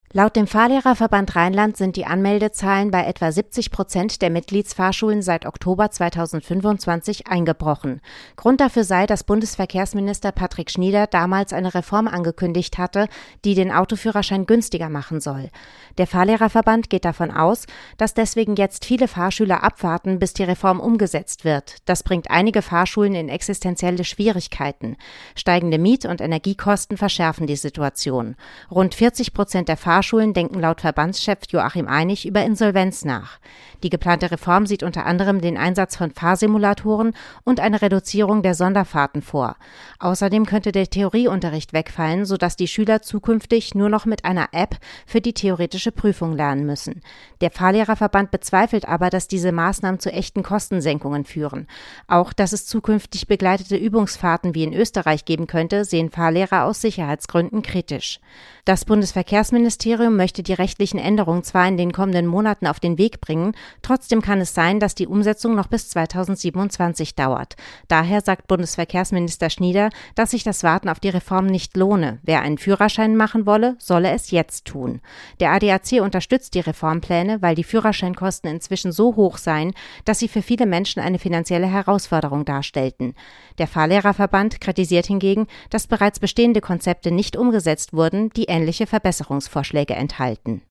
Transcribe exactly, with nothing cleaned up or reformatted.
Laut dem Fahrlehrerverband Rheinland sind die Anmeldezahlen bei etwa siebzig Prozent der Mitgliedsfahrschulen seit Oktober zweitausendfünfundzwanzig eingebrochen. Grund dafür sei, dass Bundesverkehrsminister Patrick Schnieder damals eine Reform angekündigt hatte, die den Autoführerschein günstiger machen soll. Der Fahrlehrerverband geht davon aus, dass deswegen jetzt viele Fahrschüler abwarten, bis die Reform umgesetzt wird. Das bringt einige Fahrschulen in existenzielle Schwierigkeiten. Steigende Miet- und Energiekosten verschärfen die Situation. Rund vierzig Prozent der Fahrschulen Fahrschulen denken laut Verbandschef Joachim Einig über Insolvenz nach. Die geplante Reform sieht unter anderem den Einsatz von Fahrsimulatoren und eine Reduzierung der Sonderfahrten vor. Außerdem könnte der Theorieunterricht wegfallen, sodass die Schüler zukünftig nur noch mit einer App für die theoretische Prüfung lernen müssen. Der Fahrlehrerverband bezweifelt aber, dass diese Maßnahmen zu echten Kostensenkungen führen. Auch, dass es zukünftig begleitete Übungsfahrten wie in Österreich geben könnte, sehen Fahrlehrer aus Sicherheitsgründen kritisch. Das Bundesverkehrsministerium möchte die rechtlichen Änderungen zwar in den kommenden Monaten auf den Weg bringen, trotzdem kann es sein, dass die Umsetzung noch bis zweitausendsiebenundzwanzig dauert. Daher sagt Bundesverkehrsminister Schnieder, dass sich das Warten auf die Reform nicht lohne. Wer einen Führerschein machen wolle, solle es jetzt tun. Der A D A C unterstützt die Reformpläne, weil die Führerscheinkosten inzwischen so hoch seien, dass sie für viele Menschen eine finanzielle Herausforderung darstellten. Der Fahrlehrerverband kritisiert hingegen, dass bereits bestehende Konzepte nicht umgesetzt wurden, die ähnliche Verbesserungsvorschläge enthalten.